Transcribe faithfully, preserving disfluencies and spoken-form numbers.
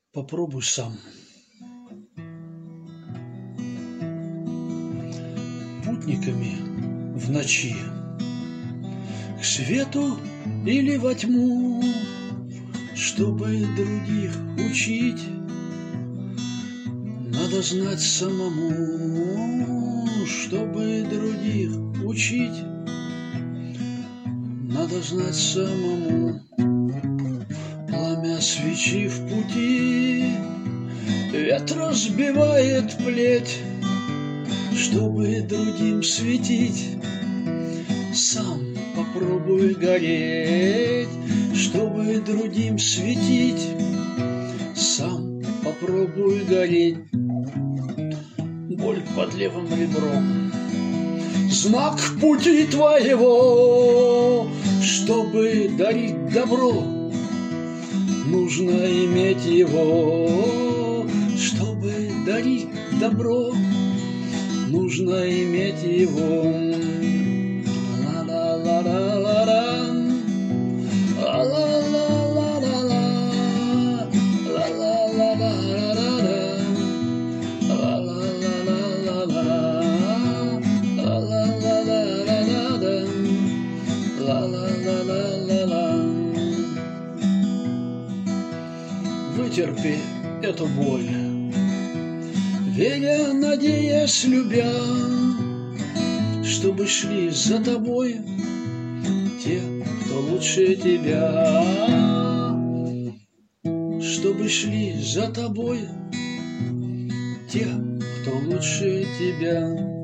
Попробуй сам. Путниками в ночи к свету или во тьму, чтобы других учить, надо знать самому. Чтобы других учить, надо знать самому. Пламя свечи в пути ветра сбивает плеть, чтобы другим светить. Сам попробуй гореть, чтобы другим светить. Сам попробуй гореть. Боль под левым ребром — знак пути твоего. Чтобы дарить добро, нужно иметь его. Чтобы дарить добро, нужно иметь его. Ла-ла-ла-ла-ла-ла, ла-ла-ла-ла-ла-ла, ла-ла-ла-ла-ла-ла, ла-ла-ла-ла-ла-ла. Вытерпи эту боль, веря, надеясь, любя, чтобы шли за тобой те, кто лучше тебя. Чтобы шли за тобой те, кто лучше тебя.